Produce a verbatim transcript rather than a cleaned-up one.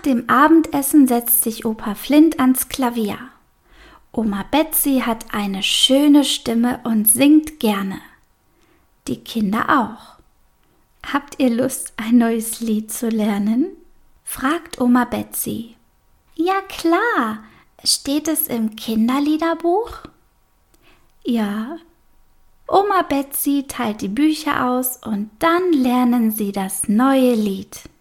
dem Abendessen setzt sich Opa Flint ans Klavier. Oma Betsy hat eine schöne Stimme und singt gerne. Die Kinder auch. Habt ihr Lust, ein neues Lied zu lernen? Fragt Oma Betsy. Ja klar, steht es im Kinderliederbuch? Ja. Oma Betsy teilt die Bücher aus und dann lernen sie das neue Lied.